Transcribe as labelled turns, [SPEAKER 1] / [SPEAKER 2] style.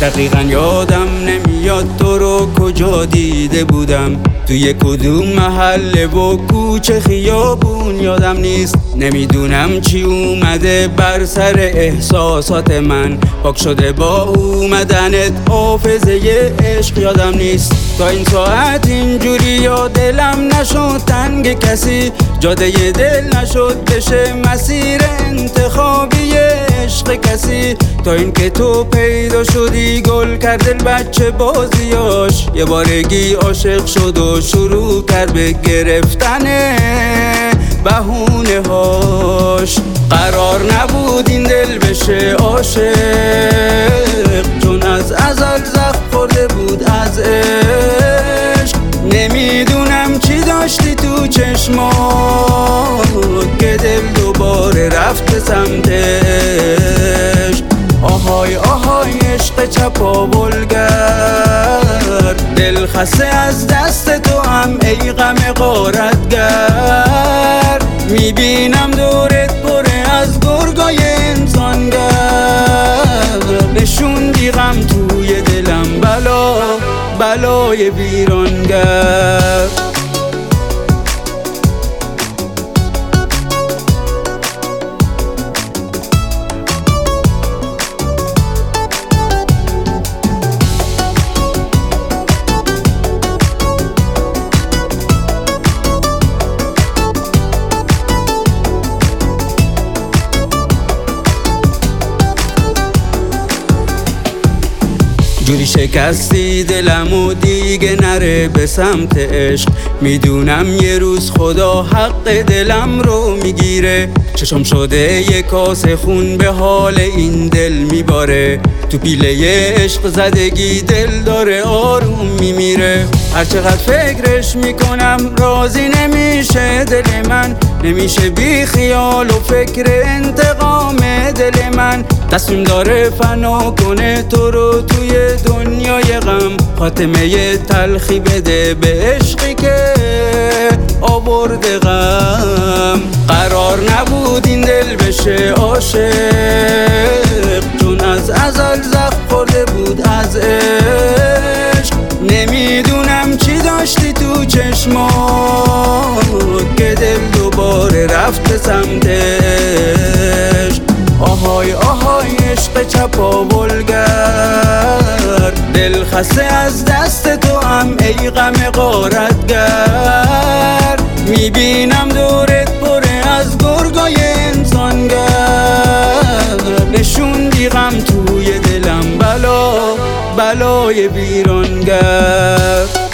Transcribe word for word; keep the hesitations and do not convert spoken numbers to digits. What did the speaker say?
[SPEAKER 1] دقیقا یادم نمیاد تو رو کجا دیده بودم، توی کدوم محله و کوچه خیابون یادم نیست. نمیدونم چی اومده بر سر احساسات من، پاک شده با اومدنت حافظه عشق یادم نیست. تا این ساعت اینجوری یا دلم نشد تنگ کسی، جاده دل نشد بشه مسیر انتخابی عشق کسی. تا این که تو پیدا شدی گل کرد دل بچه بازیاش، یه بارگی عاشق شد و شروع کرد به گرفتن بهونه هاش. قرار نبود این دل بشه عاشق، چون از ازل زخم خورده بود از عشق. نمیدونم چی داشتی تو چشمات که دل دوباره رفت به سمتش. آهای آهای عشق چپاولگر، دل خسته از دست تو هم ای غم غارتگر. میبینم دورت پره از گرگای انسانگر، نشوندی غم توی دلم بلا بلای ویرانگر. جوری شکستی دلم و دیگه نره به سمت عشق. میدونم یه روز خدا حق دلم رو میگیره، چشم شده یه کاسه خون به حال این دل میباره. تو پیله عشق زدگی دل داره آروم میمیره. هر چقدر فکرش میکنم راضی نمیشه دل من، نمیشه بی خیال و فکر انتقام دل من. تصمیم داره فنا کنه تو رو توی دنیای غم، خاتمه تلخی بده به عشقی که آورده غم. قرار نبود این دل بشه عاشق، چون از ازل زخم خورده بود از عشق. نمیدونم چی داشتی تو چشمات که دل دوباره رفت به سمتش. آهای آهای عشق چپاولگر، دل خسته از دست تو هم ای غم غارتگر. میبینم دورت پره از گرگای انسانگر، نشوندی غم توی دلم بلا بلای ویرانگر.